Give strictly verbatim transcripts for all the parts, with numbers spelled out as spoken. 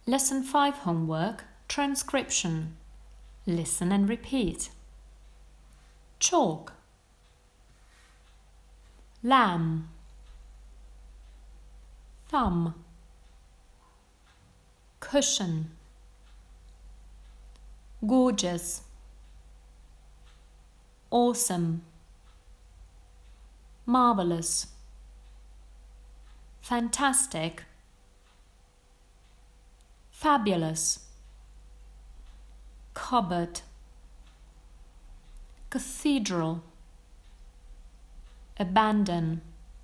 Lesson five homework, transcription. Listen and repeat. Chalk. Lamb. Thumb. Cushion. Gorgeous. Awesome. Marvelous. Fantastic. Fabulous. Cupboard. Cathedral. Abandon.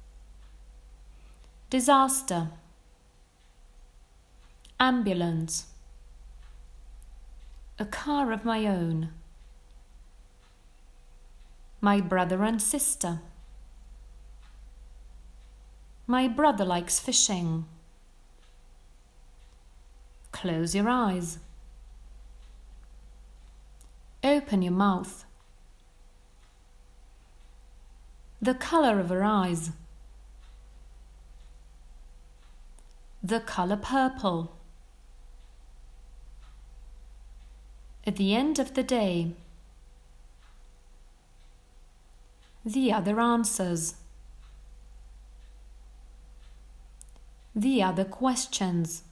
Disaster. Ambulance. A car of my own. My brother and sister. My brother likes fishing. Close your eyes. Open your mouth. The color of her eyes. The color purple. At the end of the day. The other answers. The other questions.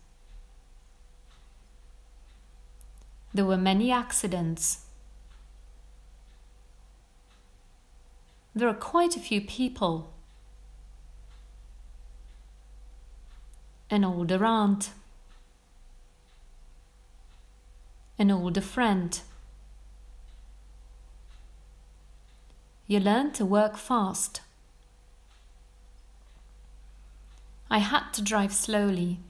There were many accidents. There are quite a few people. An older aunt. An older friend. You learn to work fast. I had to drive slowly.